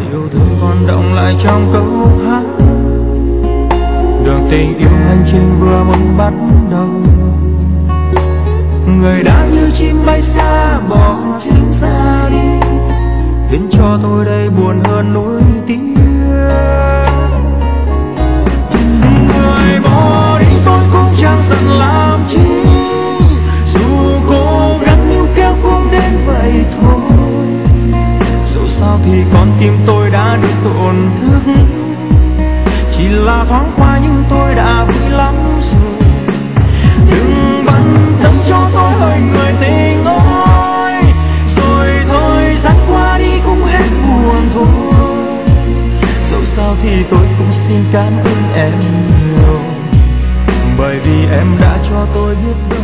yêu thương còn động lại trong câu hát. Đường tình yêu hành trình vừa mới bắt đầu, người đã như chim bay xa bỏ chính ra đi, khiến cho tôi đây buồn hơn nỗi tiếc. Người bỏ đi tôi cũng chẳng giận làm chi, dù cố gắng níu kéo cũng đến vậy thôi. Dẫu sao thì con tim tôi đã được tổn thương, chỉ là thoáng qua nhưng tôi đã vui lắm rồi. Đừng bận tâm cho tôi hỡi người tình ơi, rồi thôi dắt qua đi cũng hết buồn thôi. Dẫu sao thì tôi cũng xin cảm ơn em nhiều, bởi vì em đã cho tôi biết.